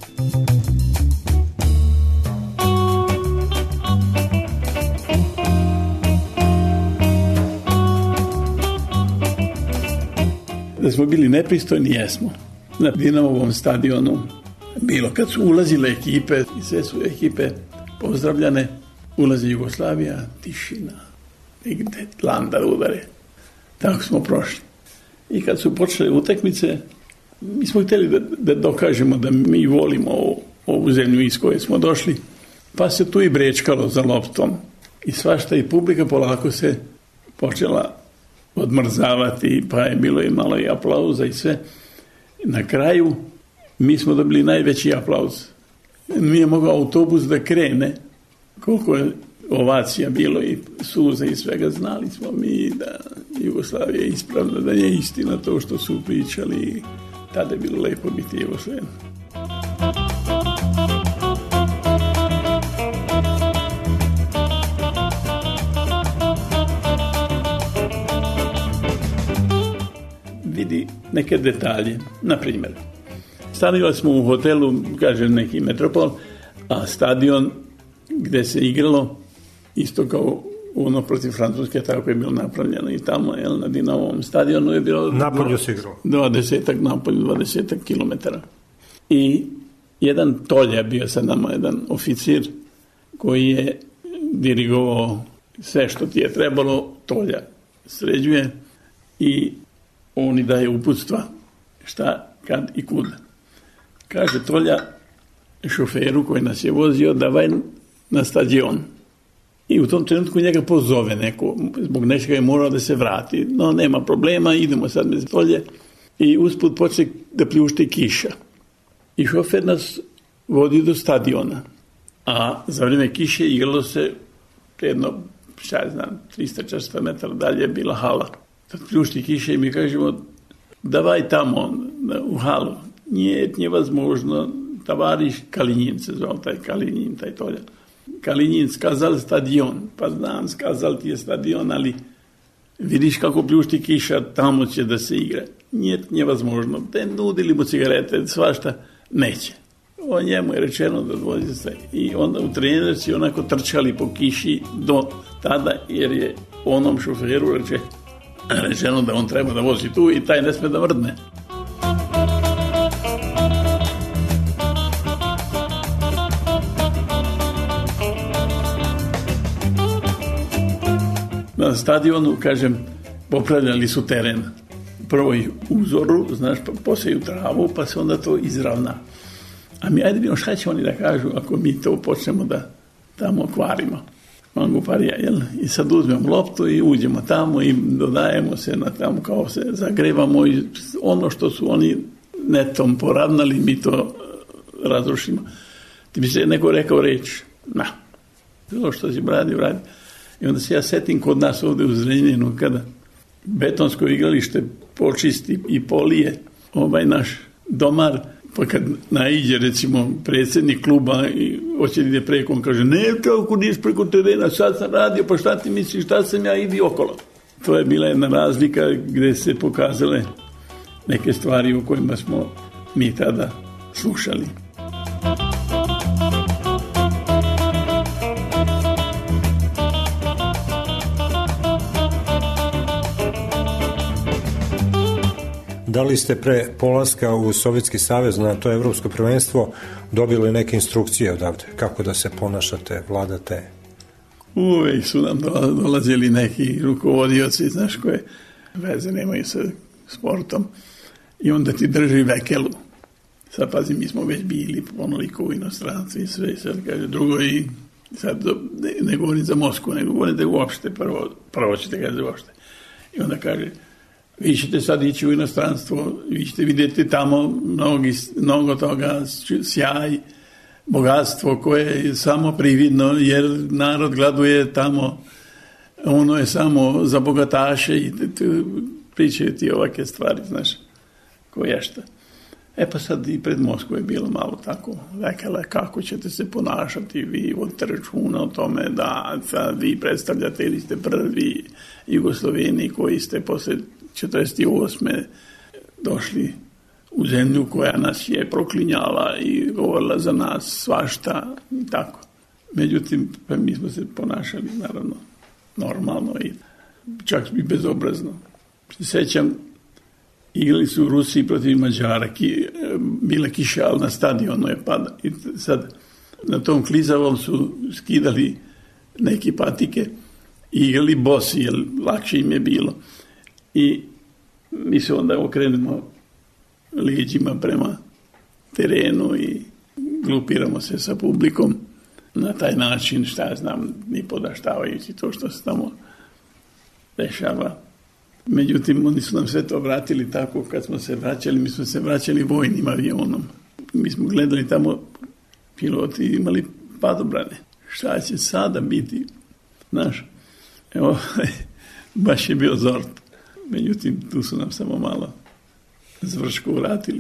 Da smo bili nepristojni, jesmo. Na Dinamovom stadionu bilo kad su ulazile ekipe, i sve su ekipe pozdravljane, ulazi Jugoslavija, tišina, nigde tlan da udare. Tako smo prošli. I kad su počele utakmice, mi smo htjeli da, da dokažemo da mi volimo ovu, ovu zemlju iz koje smo došli, pa se tu i brečkalo za loptom. I svašta i publika polako se počela odmrzavati, pa je bilo i malo i aplauza i sve. Na kraju mi smo dobili najveći aplauz. Nije mogao autobus da krene, koliko je ovacija bilo i suza i svega. Znali smo mi da Jugoslavija je ispravna, da je istina to što su pričali. Tada je bilo lepo biti Jugoslaven. Vidi neke detalje. Na primjer, stanili smo u hotelu, kaže neki Metropol, a stadion gde se igralo, isto kao ono protiv Francuske, tako je bilo napravljeno i tamo, jel, na Dinamovom stadionu je bilo napolju se igralo dvadesetak, napolju dvadesetak kilometara. I jedan Tolja bio sa nama, jedan oficir koji je dirigovao sve što ti je trebalo, Tolja sređuje i oni daje uputstva šta, kad i kud. Kaže Tolja šoferu koji nas je vozio, davaj na stadion. I u tom trenutku njega pozove neko, zbog nečega je morao da se vrati. No, nema problema, idemo sad bez Tolje. I usput počne da pljušti kiša. I šofer nas vodi do stadiona. A za vrijeme kiše igralo se jedno, šta ja znam, trista četiristo metara dalje je bila hala. Tad pljušti kiše i mi kažemo, davaj tamo u halu. Nije невозможно, tovariš Kalinjin se zvao, taj Kalinjin, taj Tolja. Kalinjin skazal stadion, pa znam, skazal ti je stadion, ali vidiš kako pljušti kiša, tamo će da se igra. Nije невозможно. Te nudili mu cigarete, svašta, neće. O njemu je rečeno da vozi se. I onda u trenerci onako trčali po kiši do tada, jer je onom šoferu reče, rečeno da on treba da vozi tu i taj ne sme da mrdne. Na stadionu, kažem, popravljali su teren. Prvo ih uzoru, znaš, pa poseju travu, pa se onda to izravna. A mi, ajde vidimo šta će oni da kažu ako mi to počnemo da tamo kvarimo. Manguparija, jel? I sad uzmemo loptu i uđemo tamo i dodajemo se na tamo, kao se zagrevamo i ono što su oni netom poravnali, mi to razrušimo. Ti bi se neko rekao reč, na, to što si bradi, bradi. I onda se ja setim kod nas ovdje u Zrenjaninu, kada betonsko igralište počisti i polije ovaj naš domar, pa kad naiđe recimo predsjednik kluba i hoće da ide preko, on kaže, ne, kako nisi preko terena, sad sam radio, pa šta ti misliš, šta sam ja, idi okolo. To je bila jedna razlika gdje se pokazale neke stvari u kojima smo mi tada slušali. Da li ste pre polaska u Sovjetski savez na to evropsko prvenstvo dobili neke instrukcije odavde? Kako da se ponašate, vladate? Uvijek su nam dolazili neki rukovodioci, znaš, koje veze nemaju sa sportom. I onda ti drži vekelu. Sad pazi, mi smo već bili onoliko u inostranstvu i sve. Sad kaže drugo i sad ne, ne govorim za Moskvu, nego govorim da uopšte, prvo, prvo ćete kaže uopšte. I onda kaže, vi ćete sad ići u inostranstvo, vi ćete vidjeti tamo mnogi, mnogo toga, sjaj, bogatstvo koje je samo prividno, jer narod gladuje tamo, ono je samo za bogataše i pričaju ti ovake stvari, znaš, koje šta. E pa sad i pred Moskvom je bilo malo tako, rekala kako ćete se ponašati, vi vodite računa o tome da sad vi predstavljate ili ste prvi Jugosloveni koji ste posle četrdeset osme došli u zemlju koja nas je proklinjala i govorila za nas svašta i tako. Međutim, pa mi smo se ponašali naravno normalno i čak i bezobrazno. Sećam, igrali su u Rusiji protiv Mađara, ki, bila kiša, ali na stadionu je pada. I sad na tom klizavom su skidali neke patike i igrali bosi, jer lakše im je bilo. I mi se onda okrenemo leđima prema terenu i glupiramo se sa publikom na taj način, šta ja znam, ni podaštavajući to što se tamo dešava. Međutim, oni su nam sve to vratili tako kad smo se vraćali, mi smo se vraćali vojnim avionom. Mi smo gledali tamo, piloti imali padobrane. Šta će sada biti? Znaš, evo, baš je bio zort. Međutim, tu su nam samo malo zvrško vratili.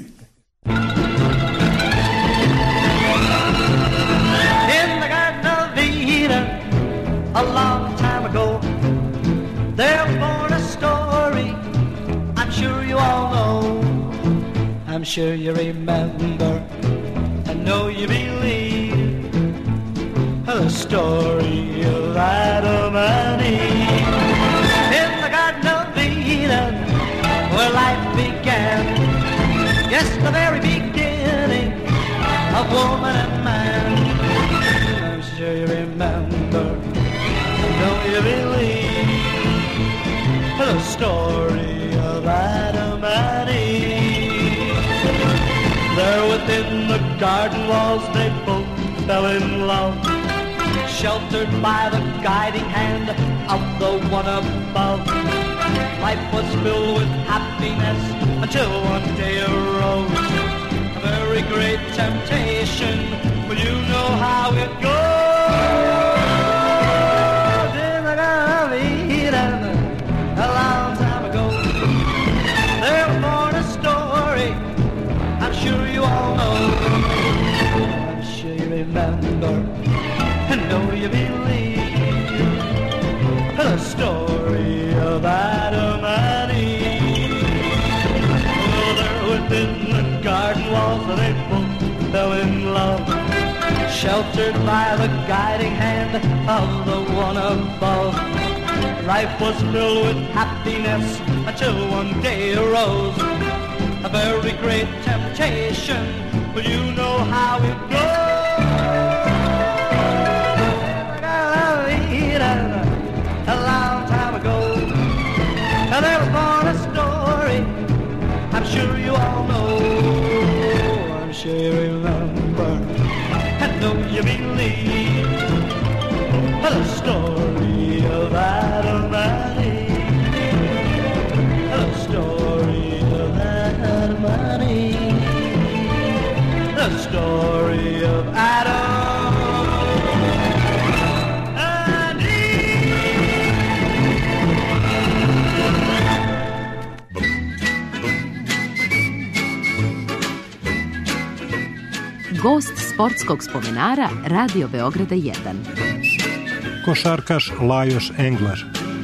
In the Garden of Eden, a long time ago, there was born a story I'm sure you all know. I'm sure you remember, I know you believe. the story of Adam and Eve. In the Garden of Eden, where life began. Yes, the very beginning of woman and man. I'm sure you remember, don't you believe, the story of Adam and Eve. There within the garden walls they both fell in love, sheltered by the guiding hand of the one above. Life was filled with happiness until one day arose a very great temptation. Well, you know how it goes. In the Garden of Eden, a long time ago, there was born a story I'm sure you all know. I'm sure you remember and know you believe the story of Adam and Eve. Oh, there within the garden walls they both fell in love, sheltered by the guiding hand of the one above. Life was filled with happiness until one day arose a very great temptation. Well, you know how it goes. A long time ago, and there was born a story I'm sure you all know. I'm sure you remember and know you believe the story of Adam and Eve. The story of Adam and Eve. The story of Adam. Gost sportskog spomenara Radio Beograda jedan. Košarkaš Lajoš Engler.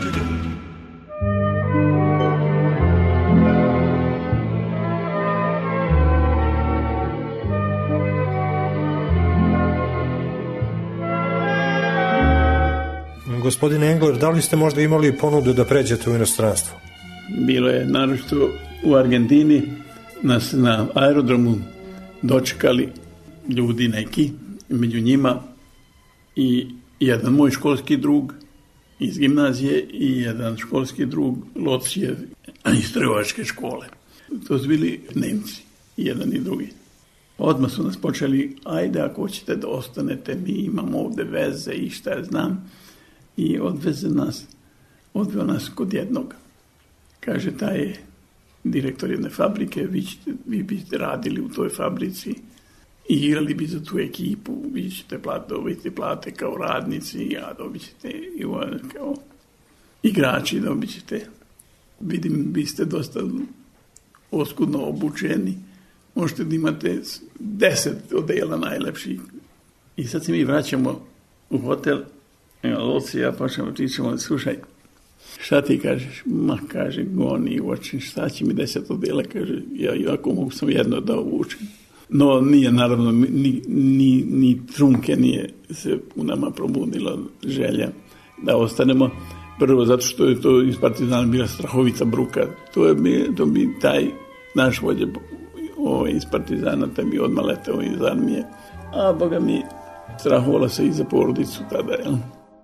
Gospodine Engler, da li ste možda imali ponudu da pređete u inostranstvo? Bilo je, naročito u Argentini, nas na aerodromu dočekali ljudi neki, među njima i jedan moj školski drug iz gimnazije i jedan školski drug Locijev iz trgovačke škole. To su bili Nemci, jedan i drugi. Odmah su nas počeli, ajde ako hoćete da ostanete, mi imamo ovde veze i šta ja znam. I odveze nas, odveo nas kod jednog. Kaže, taj je direktor jedne fabrike, vi, ćete, vi biste radili u toj fabrici i igrali bi za tu ekipu, vi ćete plate, dobiti plate kao radnici, a dobit ćete i kao igrači, dobit ćete, vidim, vi ste dosta oskudno obučeni, možete da imate deset odela najlepših. I sad se mi vraćamo u hotel, Loci, ja počnemo, pričamo, slušaj, šta ti kažeš? Ma, kaže, goni u oči, šta će mi deset odela, kaže, ja jako mogu sam jedno da obučem. No, nije, naravno, ni, ni, ni trunke nije se u nama probudila želja da ostanemo. Prvo, zato što je to iz Partizana bila strahovita bruka. To je bi, to bi taj naš vođa o, iz Partizana, taj bi odmah letao iz armije. A, boga mi, strahovala se i za porodicu tada, jel?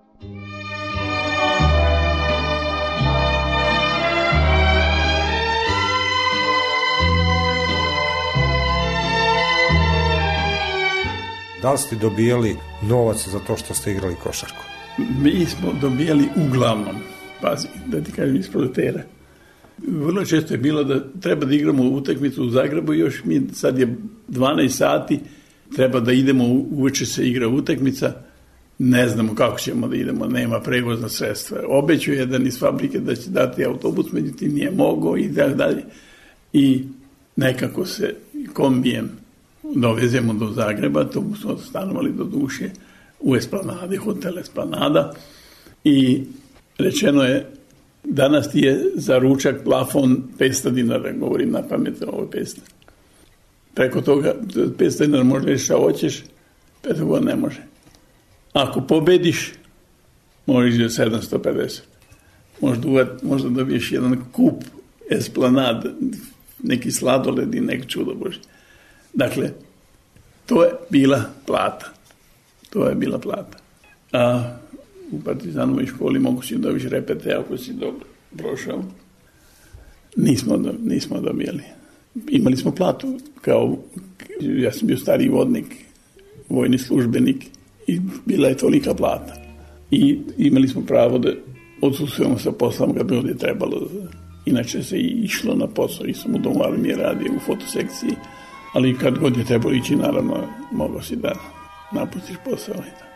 Da li ste dobijali novac za to što ste igrali košarku? Mi smo dobijali uglavnom, pazi, da ti kažem, iz proletera. Vrlo često je bilo da treba da igramo utakmicu u Zagrebu, još mi sad je dvanaest sati, treba da idemo, uveče se igra utakmica, ne znamo kako ćemo da idemo, nema prevozna sredstva. Obećao jedan iz fabrike da će dati autobus, međutim nije mogao i tako dalje. I nekako se kombijem dovezemo do Zagreba, to smo stanovali do duše u Esplanadi, hotel Esplanada, i rečeno je, danas ti je za ručak plafon petsto dinara, govorim na pamet, ovo je petsto. Preko toga petsto dinara možeš šta hoćeš, preko toga ne može. Ako pobediš, možeš do sedamsto pedeset. Možda, možda dobiješ jedan kup Esplanad, neki sladoled i nek čudo Božje. Dakle, to je bila plata. To je bila plata. A u Partizanovoj školi mogu si dobiš repete ako si dobro prošao. Nismo, nismo dobijali. Imali smo platu, kao ja sam bio stariji vodnik, vojni službenik i bila je tolika plata. I imali smo pravo da odsustujemo sa poslom kad bi ovdje trebalo. Inače se i išlo na posao i sam u domu armije radio u fotosekciji, ali kad god je trebalo ići, naravno, mogao si da napustiš posao.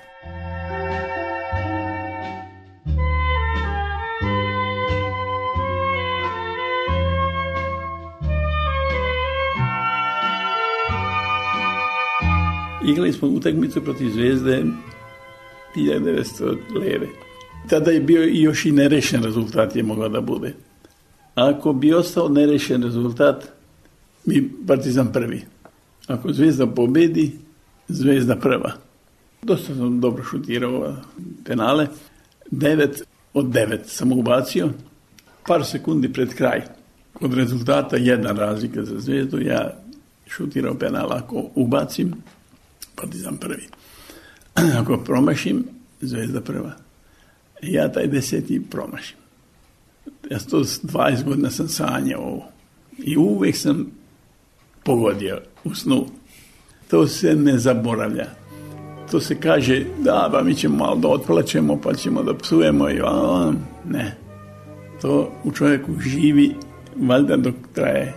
Igrali smo utakmicu protiv Zvezde hiljadu devetsto leve. Tada je bio i još i nerešen rezultat je mogao da bude. Ako bi ostao nerešen rezultat, mi Partizan prvi. Ako Zvezda pobedi, Zvezda prva. Dosta sam dobro šutirao penale. Devet od devet sam ubacio. Par sekundi pred kraj. Od rezultata jedna razlika za Zvezdu. Ja šutirao penal. Ako ubacim, Partizan prvi. Ako promašim, Zvezda prva. Ja taj deseti promašim. Ja to dvadeset godina sam sanjao ovo. I uvijek sam pogodio u snu. To se ne zaboravlja. To se kaže, da, ba, mi ćemo malo da otplaćemo, pa ćemo da psujemo. I, a, ne. To u čovjeku živi valjda dok traje.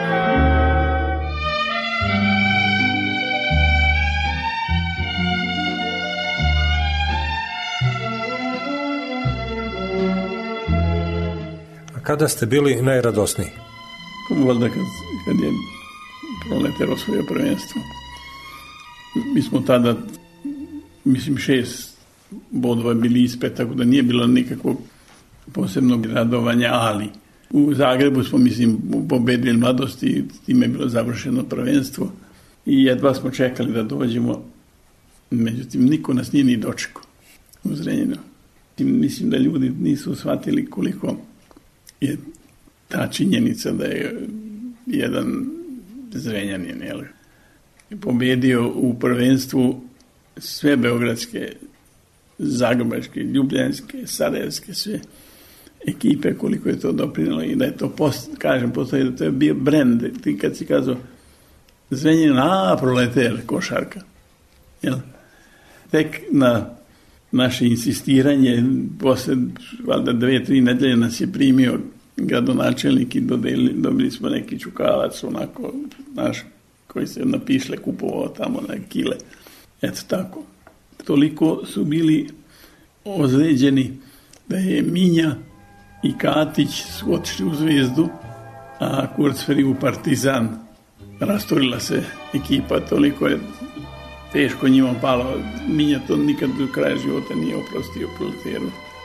Kada ste bili najradosniji? Valjda kad, kad je Proletar osvojio prvenstvo. Mi smo tada, mislim, šest bodova bili ispred, tako da nije bilo nikakvog posebnog radovanja, ali u Zagrebu smo, mislim, pobedili Mladost i time je bilo završeno prvenstvo i jedva smo čekali da dođemo. Međutim, niko nas nije ni dočekao u Zrenjaninu. Mislim da ljudi nisu shvatili koliko je ta činjenica da je jedan Zrenjanin jel, pobedio u prvenstvu sve beogradske, zagrebačke, ljubljanske, sarajevske, sve ekipe, koliko je to doprinalo i da je to, post, kažem, postoji da to je bio brend. Ti kad si kazao Zrenjanin, a, Proletar, košarka. Jel? Tek na naše insistiranje, posle valjda dve, tri nedelje nas je primio gradonačelnik i dodeli, dobili smo neki čukalac, onako, naš, koji se na pišle kupovao tamo na kile. Eto tako. Toliko su bili ozređeni da je Minja i Katić su otišli u Zvezdu, a Kurcferi u Partizan. Rasturila se ekipa, toliko je teško njima palo. Minja to nikad do kraja života nije oprostio Proletaru.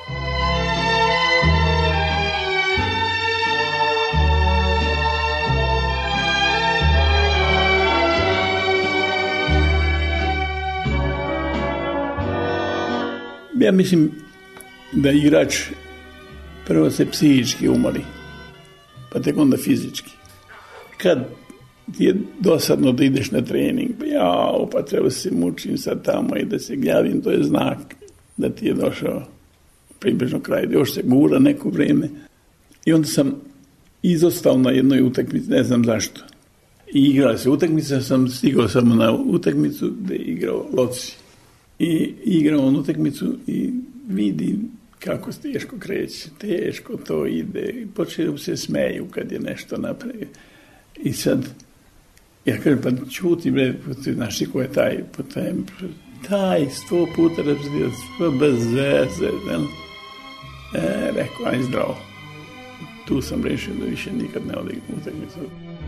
Ja mislim da igrač prvo se psihički umori, pa tek onda fizički. Kad ti je dosadno da ideš na trening, pa jao, pa treba se mučim sad tamo i da se gnjavim, to je znak da ti je došao približno kraj, još se gura neko vreme. I onda sam izostao na jednoj utakmici, ne znam zašto. I igrala se utakmica, sam stigao samo na utakmicu gde je igrao Loci. I igrao on utakmicu i vidi kako teško kreće, teško to ide. I počeo se smeju kad je nešto napravio. I sad, ja kažem, pa čuti, bre, znaš ti ko je taj, po taj, taj sto puta razvidio, sve bez veze, ne? E, rekao, aj zdravo. Tu sam rešio da više nikad ne odigram utakmicu.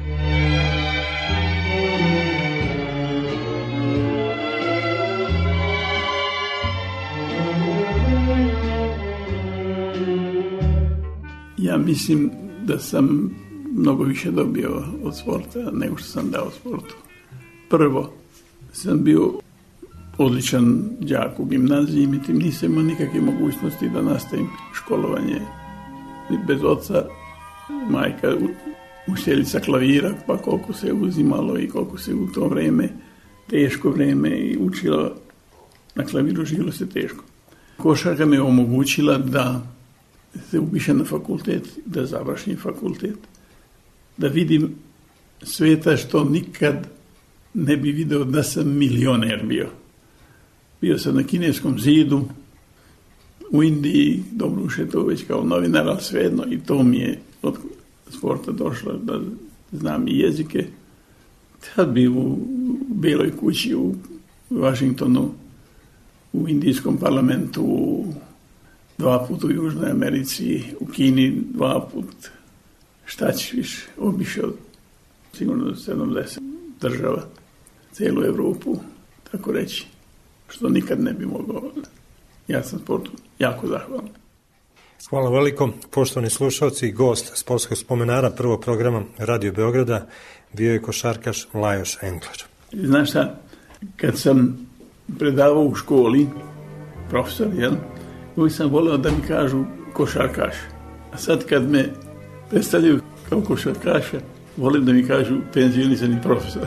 Ja mislim da sam mnogo više dobio od sporta nego što sam dao sportu. Prvo, sam bio odličan đak u gimnaziji, međutim nisam imao nikakve mogućnosti da nastavim školovanje bez oca. Majka učiteljica klavira, pa koliko se uzimalo i koliko se u to vreme, teško vreme, i učila na klaviru, živjelo se teško. Košarka me omogućila da se upišem na fakultet, da završim fakultet, da vidim sveta što nikad ne bi video da sam milioner bio. Bio sam na Kineskom zidu, u Indiji, doduše to već kao novinar, ali svejedno i to mi je od sporta došlo da znam i jezike. Tad bi u Beloj kući u Washingtonu, u Indijskom parlamentu, dva put u Južnoj Americi, u Kini dva put, šta ćeš više, obišao sigurno sedamdeset država, cijelu Evropu, tako reći, što nikad ne bi mogao. Ja sam sportu jako zahvalan. Hvala veliko, poštovani slušalci, gost sportskog spomenara prvog programa Radio Beograda bio je košarkaš Lajoš Engler. Znaš šta, kad sam predavao u školi, profesor, jel, uvijek sam voleo da mi kažu košarkaš. A sad kad me predstavljaju kao košarkaša, volim da mi kažu penzionisani profesor.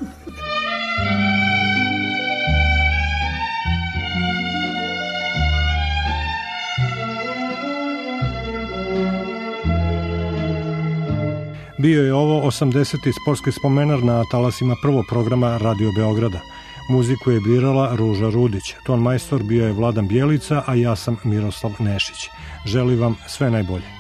Bio je ovo osamdeseti sportski spomenar na talasima prvog programa Radio Beograda. Muziku je birala Ruža Rudić, ton majstor bio je Vladan Bjelica, a ja sam Miroslav Nešić. Želim vam sve najbolje.